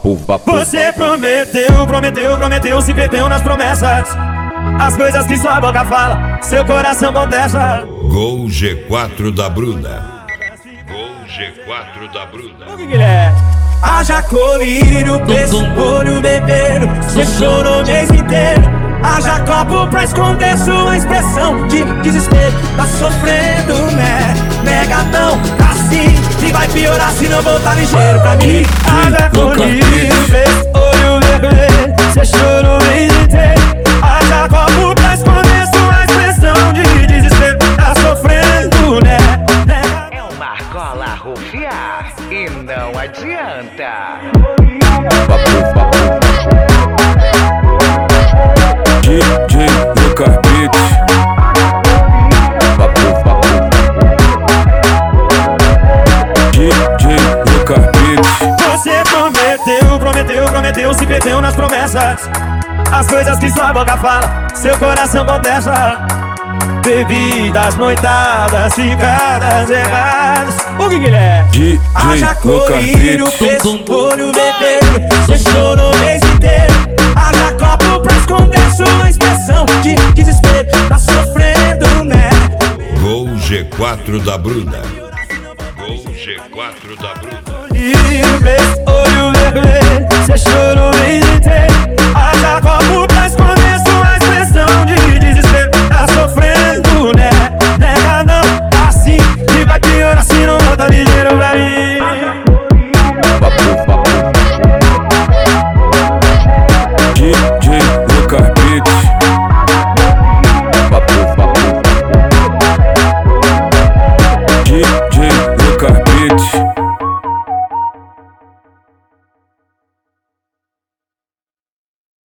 Papo, papo. Você prometeu, se perdeu nas promessas. As coisas que sua boca fala, seu coração contesta. Gol G4 da Bruna. Gol G4 da Bruna. O que é? Haja colírio, preço, olho, beber. Você chorou o mês inteiro. Haja copo pra esconder sua expressão de desespero. Tá sofrendo, né? Negadão, assim. E vai piorar se não voltar ligeiro pra mim. Haja colírio, preço, olho, beber. Você chorou o mês inteiro. Haja copo pra esconder sua expressão de desespero. Tá sofrendo, né? É uma argola rufiar e não adianta. Papo, papo. DJ Lucas Beats. Papo, papo. DJ Lucas Beats. Você prometeu, se perdeu nas promessas. As coisas que sua boca fala, seu coração contesta. Bebidas, noitadas, ficadas erradas. O que é? DJ Haja colírio, Lucas preço, olho, bebê. Você chorou o mês inteiro. Haja copo pra esconder sua expressão de desespero. Tá sofrendo, né? Gol G4 da Bruna. Gol G4 da Bruna. Colírio, preço, olho,